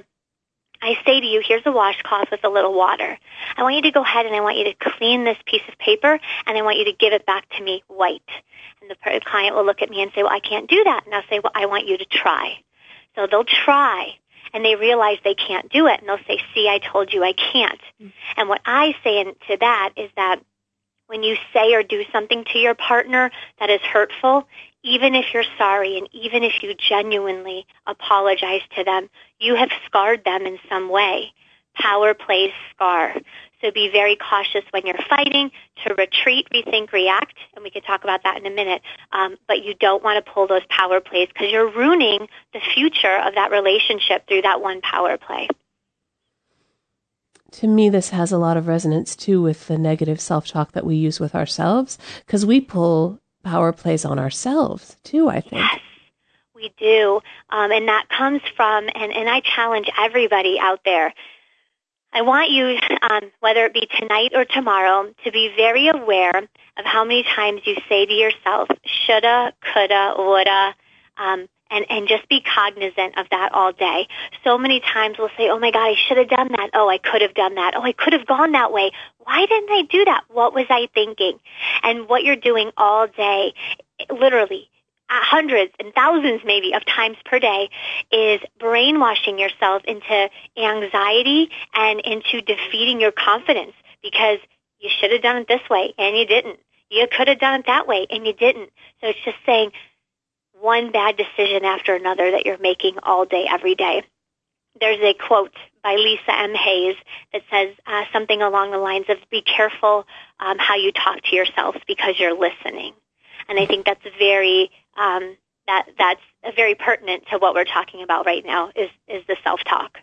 I say to you, here's a washcloth with a little water. I want you to go ahead and I want you to clean this piece of paper, and I want you to give it back to me white. And the client will look at me and say, well, I can't do that. And I'll say, well, I want you to try. So they'll try. and they realize they can't do it, and they'll say, see, I told you I can't. Mm-hmm. And what I say to that is that when you say or do something to your partner that is hurtful, even if you're sorry and even if you genuinely apologize to them, you have scarred them in some way. Power plays scar. So be very cautious when you're fighting to retreat, rethink, react, and we can talk about that in a minute. Um, but you don't want to pull those power plays because you're ruining the future of that relationship through that one power play. To me, this has a lot of resonance, too, with the negative self-talk that we use with ourselves, because we pull power plays on ourselves, too, I think. Yes, we do. Um, and that comes from, and, and I challenge everybody out there, I want you, um, whether it be tonight or tomorrow, to be very aware of how many times you say to yourself, shoulda, coulda, woulda, um, and, and just be cognizant of that all day. So many times we'll say, oh, my God, I should have done that. Oh, I could have done that. Oh, I could have gone that way. Why didn't I do that? What was I thinking? And what you're doing all day, literally, hundreds and thousands maybe of times per day, is brainwashing yourself into anxiety and into defeating your confidence because you should have done it this way and you didn't. You could have done it that way and you didn't. So it's just saying one bad decision after another that you're making all day, every day. There's a quote by Lisa M. Hayes that says uh, something along the lines of, be careful um, how you talk to yourself because you're listening. And I think that's very um, that that's very pertinent to what we're talking about right now is is the self-talk.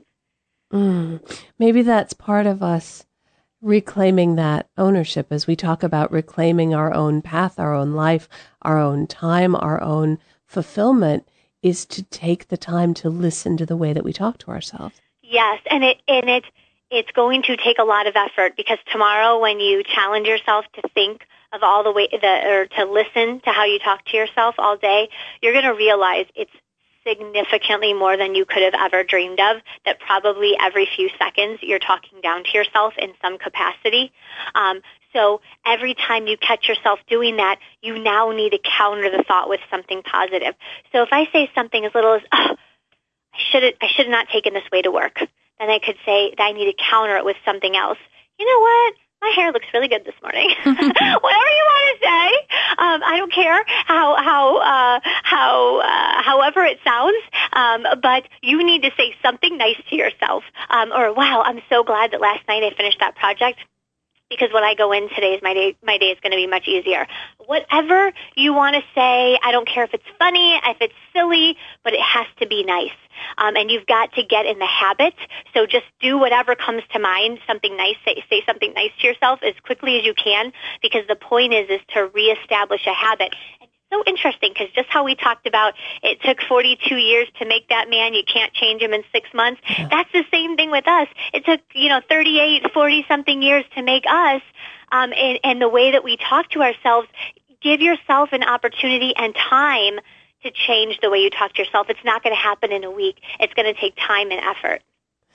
Mm. Maybe that's part of us reclaiming that ownership as we talk about reclaiming our own path, our own life, our own time, our own fulfillment, is to take the time to listen to the way that we talk to ourselves. Yes, and it and it it's going to take a lot of effort because tomorrow when you challenge yourself to think of all the way, the, or to listen to how you talk to yourself all day, you're going to realize it's significantly more than you could have ever dreamed of, that probably every few seconds you're talking down to yourself in some capacity. Um, so every time you catch yourself doing that, you now need to counter the thought with something positive. So if I say something as little as, oh, I should have, I should have not taken this way to work, then I could say that I need to counter it with something else. You know what? My hair looks really good this morning. Whatever you want to say, um, I don't care how how uh, how uh, however it sounds, um, but you need to say something nice to yourself. Um, or wow, I'm so glad that last night I finished that project, because when I go in today, my day my day is going to be much easier. Whatever you want to say, I don't care if it's funny, if it's silly, but it has to be nice. Um, and you've got to get in the habit. So just do whatever comes to mind, something nice, say, say something nice to yourself as quickly as you can, because the point is, is to reestablish a habit. And it's so interesting because just how we talked about it took forty-two years to make that man, you can't change him in six months. Yeah. That's the same thing with us. It took, you know, thirty-eight, forty-something years to make us. Um, and, and the way that we talk to ourselves, give yourself an opportunity and time to change the way you talk to yourself. It's not going to happen in a week. It's going to take time and effort.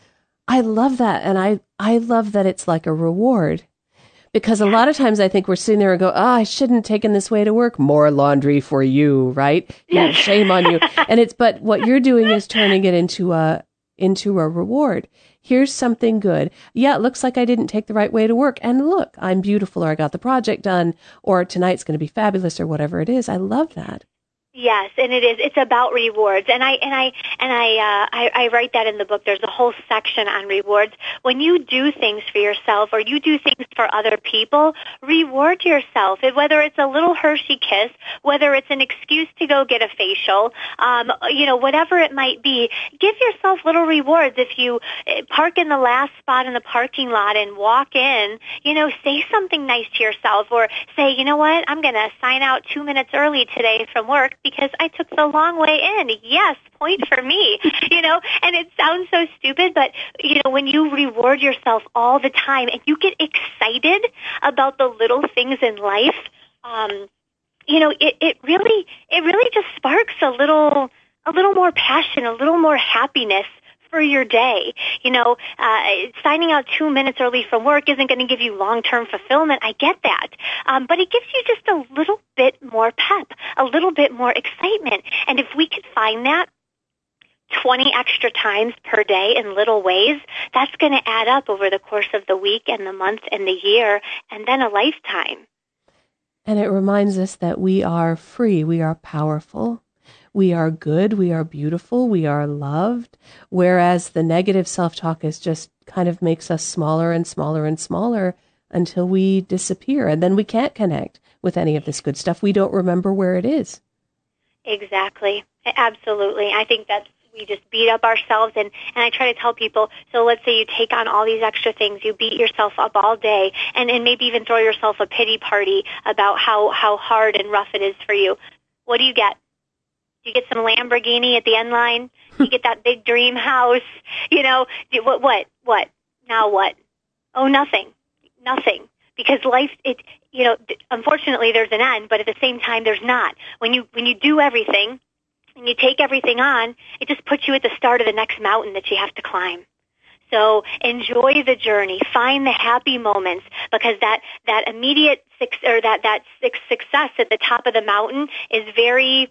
I love that. And I, I love that it's like a reward, because a lot of times I think we're sitting there and go, oh, I shouldn't have taken this way to work. More laundry for you, right? Yeah, shame on you. And it's, but what you're doing is turning it into a, into a reward. Here's something good. Yeah, it looks like I didn't take the right way to work. And look, I'm beautiful, or I got the project done, or tonight's going to be fabulous, or whatever it is. I love that. Yes, and it is. It's about rewards, and I and I and I, uh, I I write that in the book. There's a whole section on rewards. When you do things for yourself, or you do things for other people, reward yourself. Whether it's a little Hershey kiss, whether it's an excuse to go get a facial, um, you know, whatever it might be, give yourself little rewards. If you park in the last spot in the parking lot and walk in, you know, say something nice to yourself, or say, you know what, I'm going to sign out two minutes early today from work because I took the long way in. Yes, point for me, you know, and it sounds so stupid, but, you know, when you reward yourself all the time and you get excited about the little things in life, um, you know, it, it really, it really just sparks a little, a little more passion, a little more happiness for your day. You know, uh, signing out two minutes early from work isn't going to give you long-term fulfillment. I get that. Um, but it gives you just a little bit more pep, a little bit more excitement. And if we could find that twenty extra times per day in little ways, that's going to add up over the course of the week and the month and the year and then a lifetime. And it reminds us that we are free, we are powerful, we are good, we are beautiful, we are loved, whereas the negative self-talk is just kind of makes us smaller and smaller and smaller until we disappear, and then we can't connect with any of this good stuff. We don't remember where it is. Exactly. Absolutely. I think that's we just beat up ourselves, and, and I try to tell people, so let's say you take on all these extra things, you beat yourself up all day, and, and maybe even throw yourself a pity party about how, how hard and rough it is for you. What do you get? You get some Lamborghini at the end line? You get that big dream house? You know, what, what, what? Now what? Oh, nothing. Nothing. Because life, it, you know, unfortunately there's an end, but at the same time there's not. When you, when you do everything, and you take everything on, it just puts you at the start of the next mountain that you have to climb. So enjoy the journey, find the happy moments, because that, that immediate six, or that, that six success at the top of the mountain is very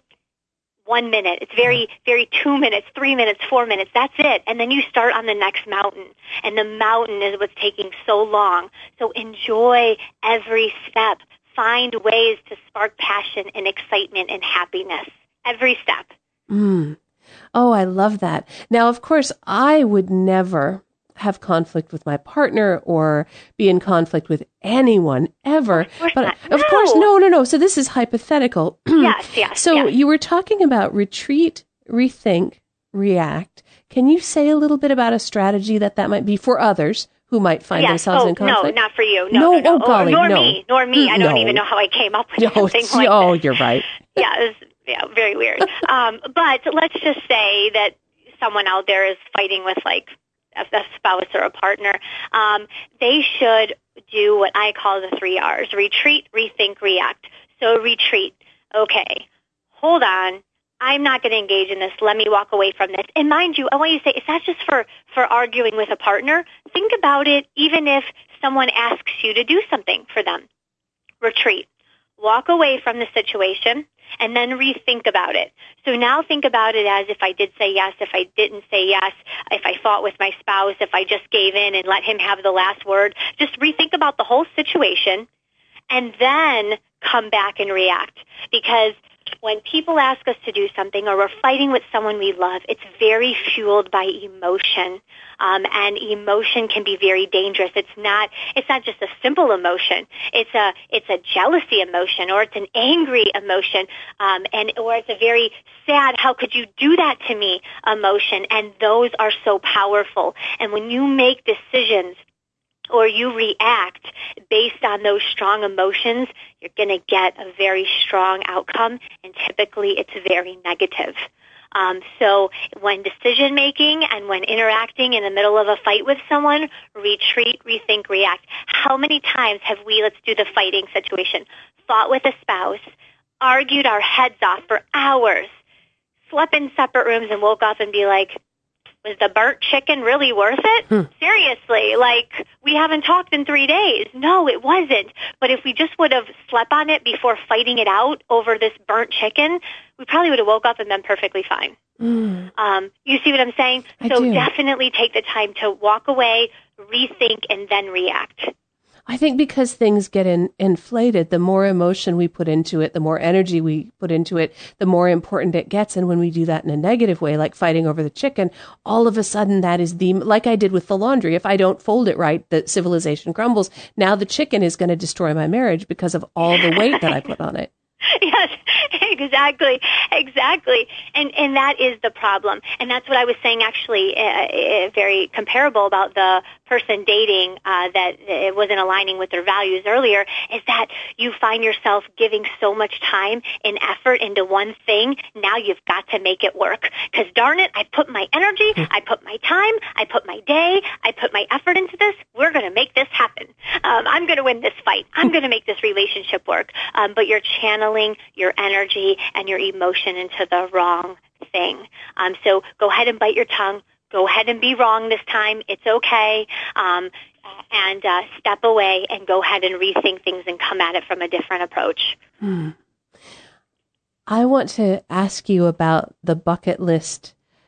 one minute. It's very, very two minutes, three minutes, four minutes. That's it. And then you start on the next mountain. And the mountain is what's taking so long. So enjoy every step. Find ways to spark passion and excitement and happiness. Every step. Mm. Oh, I love that. Now, of course, I would never have conflict with my partner or be in conflict with anyone ever. Of course but not. Of No. course, no, no, no. So this is hypothetical. Yes, yes. So yes. you were talking about retreat, rethink, react. Can you say a little bit about a strategy that that might be for others who might find yes. themselves oh, in conflict? No, not for you. No, no, no, no. oh, golly, nor no. me. Nor me. I don't no. even know how I came up with no, something like oh, this. you're right. Yeah, it was yeah, very weird. um, but let's just say that someone out there is fighting with, like, a, a spouse or a partner. Um, they should do what I call the three R's: retreat, rethink, react. So retreat. Okay, hold on. I'm not going to engage in this. Let me walk away from this. And mind you, I want you to say, it's not just for, for arguing with a partner. Think about it even if someone asks you to do something for them. Retreat. Walk away from the situation and then rethink about it. So now think about it as if I did say yes, if I didn't say yes, if I fought with my spouse, if I just gave in and let him have the last word. Just rethink about the whole situation and then come back and react. Because when people ask us to do something or we're fighting with someone we love, it's very fueled by emotion. Um, and emotion can be very dangerous. It's not, it's not just a simple emotion. It's a, it's a jealousy emotion, or it's an angry emotion, um, and, or it's a very sad, how could you do that to me emotion. And those are so powerful. And when you make decisions or you react based on those strong emotions, you're going to get a very strong outcome, and typically it's very negative. Um, so when decision-making and when interacting in the middle of a fight with someone, retreat, rethink, react. How many times have we, let's do the fighting situation, fought with a spouse, argued our heads off for hours, slept in separate rooms and woke up and be like, was the burnt chicken really worth it? Hmm. Seriously, like, we haven't talked in three days. No, it wasn't. But if we just would have slept on it before fighting it out over this burnt chicken, we probably would have woke up and been perfectly fine. Mm. Um, you see what I'm saying? I so do. Definitely take the time to walk away, rethink, and then react. I think because things get in, inflated, the more emotion we put into it, the more energy we put into it, the more important it gets. And when we do that in a negative way, like fighting over the chicken, all of a sudden that is the, like I did with the laundry. If I don't fold it right, the civilization crumbles. Now the chicken is going to destroy my marriage because of all the weight that I put on it. Yes, exactly, exactly. And and that is the problem. And that's what I was saying, actually, uh, uh, very comparable about the person dating uh, that it wasn't aligning with their values earlier, is that you find yourself giving so much time and effort into one thing. Now you've got to make it work. Because darn it, I put my energy, I put my time, I put my day, I put my effort into this. We're going to make this happen. Um, I'm going to win this fight. I'm going to make this relationship work. Um, but you're channeling your energy and your emotion into the wrong thing. Um, so go ahead and bite your tongue. Go ahead and be wrong this time. It's okay. Um, and uh, step away and go ahead and rethink things and come at it from a different approach. Hmm. I want to ask you about the bucket list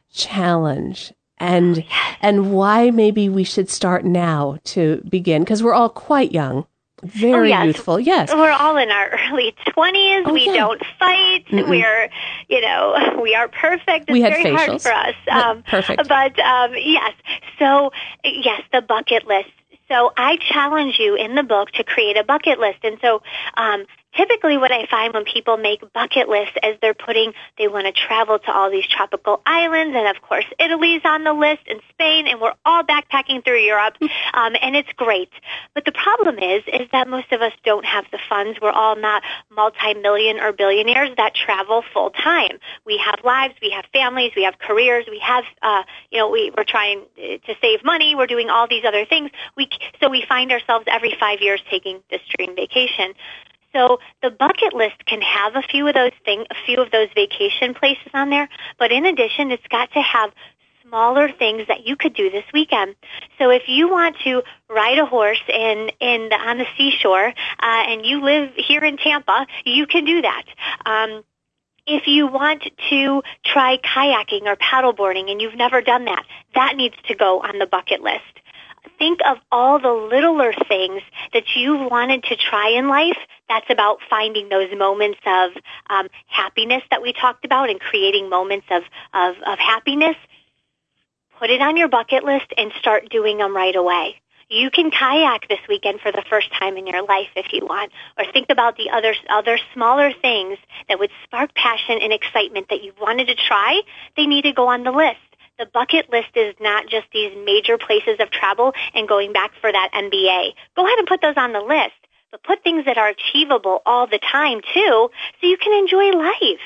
challenge and and why maybe we should start now to begin, because we're all quite young, very oh, yes. youthful. Yes, we're all in our early twenties. Oh, we yeah. don't fight. Mm-mm. We're, you know, we are perfect. It's we had very facials. hard for us. Um, perfect. But um, yes, so yes, the bucket list. So I challenge you in the book to create a bucket list, and so. Um, Typically what I find when people make bucket lists is they're putting, they want to travel to all these tropical islands, and of course Italy's on the list, and Spain, and we're all backpacking through Europe, um, and it's great. But the problem is, is that most of us don't have the funds. We're all not multi-million or billionaires that travel full time. We have lives, we have families, we have careers, we have, uh, you know, we, we're trying to save money, we're doing all these other things. We, so we find ourselves every five years taking this dream vacation. So the bucket list can have a few of those things, a few of those vacation places on there, but in addition, it's got to have smaller things that you could do this weekend. So if you want to ride a horse in in the, on the seashore, uh, and you live here in Tampa, you can do that. Um, if you want to try kayaking or paddleboarding and you've never done that, that needs to go on the bucket list. Think of all the littler things that you've wanted to try in life. That's about finding those moments of um, happiness that we talked about and creating moments of, of, of happiness. Put it on your bucket list and start doing them right away. You can kayak this weekend for the first time in your life if you want, or think about the other other smaller things that would spark passion and excitement that you wanted to try. They need to go on the list. The bucket list is not just these major places of travel and going back for that M B A. Go ahead and put those on the list, but put things that are achievable all the time, too, so you can enjoy life.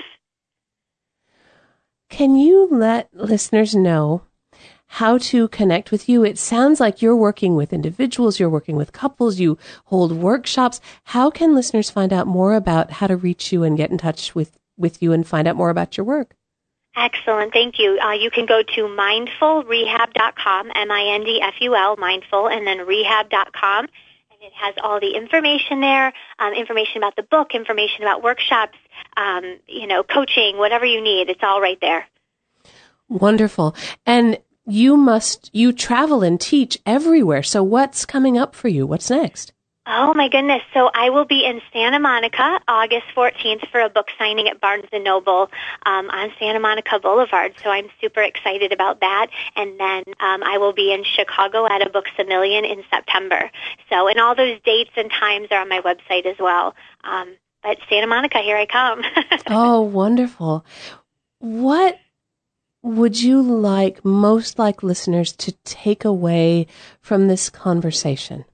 Can you let listeners know how to connect with you? It sounds like you're working with individuals, you're working with couples, you hold workshops. How can listeners find out more about how to reach you and get in touch with, with you and find out more about your work? Excellent. Thank you. Uh, you can go to mindful rehab dot com, M I N D F U L, mindful, and then rehab dot com. And it has all the information there, um, information about the book, information about workshops, um, you know, coaching, whatever you need. It's all right there. Wonderful. And you must, you travel and teach everywhere. So what's coming up for you? What's next? Oh, my goodness. So I will be in Santa Monica August fourteenth for a book signing at Barnes and Noble um, on Santa Monica Boulevard. So I'm super excited about that. And then um, I will be in Chicago at a Books A Million in September. So, and all those dates and times are on my website as well. Um, but Santa Monica, here I come. Oh, wonderful. What would you like, most like listeners, to take away from this conversation?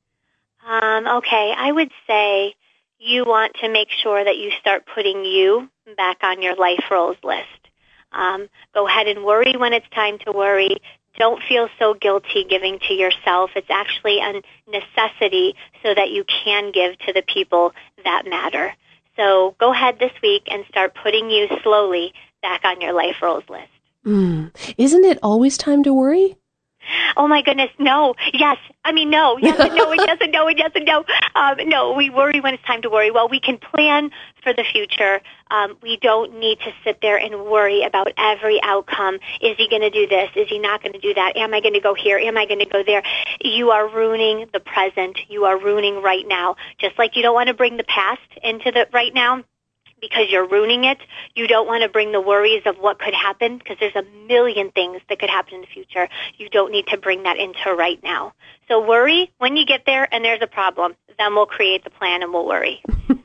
Um, okay, I would say you want to make sure that you start putting you back on your life roles list. Um, go ahead and worry when it's time to worry. Don't feel so guilty giving to yourself. It's actually a necessity so that you can give to the people that matter. So go ahead this week and start putting you slowly back on your life roles list. Mm. Isn't it always time to worry? Oh, my goodness, no. Yes. I mean, no. Yes and no and yes and no and yes and no. Um, no, we worry when it's time to worry. Well, we can plan for the future. Um, we don't need to sit there and worry about every outcome. Is he going to do this? Is he not going to do that? Am I going to go here? Am I going to go there? You are ruining the present. You are ruining right now. Just like you don't want to bring the past into the right now, because you're ruining it. You don't want to bring the worries of what could happen, because there's a million things that could happen in the future. You don't need to bring that into right now. So worry when you get there and there's a problem. Then we'll create the plan and we'll worry.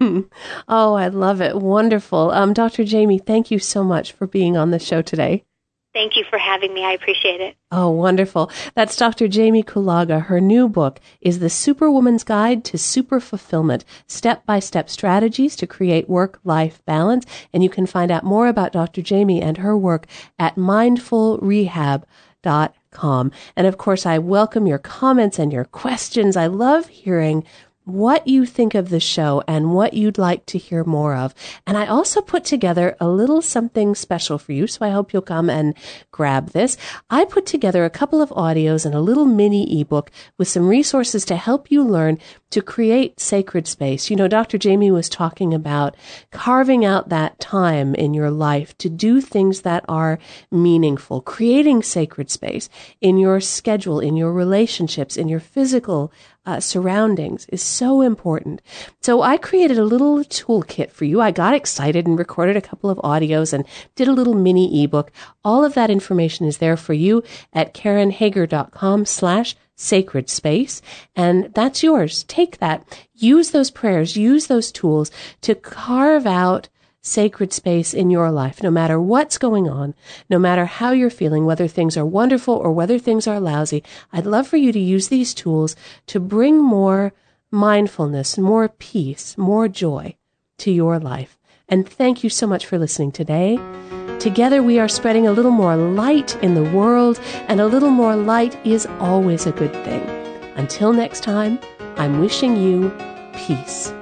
Oh, I love it. Wonderful. Um, Doctor Jamie, thank you so much for being on the show today. Thank you for having me. I appreciate it. Oh, wonderful. That's Doctor Jamie Kulaga. Her new book is The Superwoman's Guide to Super Fulfillment, Step-by-Step Strategies to Create Work-Life Balance. And you can find out more about Doctor Jamie and her work at mindful rehab dot com. And of course, I welcome your comments and your questions. I love hearing what you think of the show and what you'd like to hear more of. And I also put together a little something special for you, so I hope you'll come and grab this. I put together a couple of audios and a little mini ebook with some resources to help you learn to create sacred space. You know, Doctor Jamie was talking about carving out that time in your life to do things that are meaningful, creating sacred space in your schedule, in your relationships, in your physical Uh, surroundings is so important. So I created a little toolkit for you. I got excited and recorded a couple of audios and did a little mini ebook. All of that information is there for you at karenhager.com slash sacred space. And that's yours. Take that. Use those prayers. Use those tools to carve out sacred space in your life, no matter what's going on, no matter how you're feeling, whether things are wonderful or whether things are lousy. I'd love for you to use these tools to bring more mindfulness, more peace, more joy to your life. And thank you so much for listening today. Together we are spreading a little more light in the world, and a little more light is always a good thing. Until next time, I'm wishing you peace.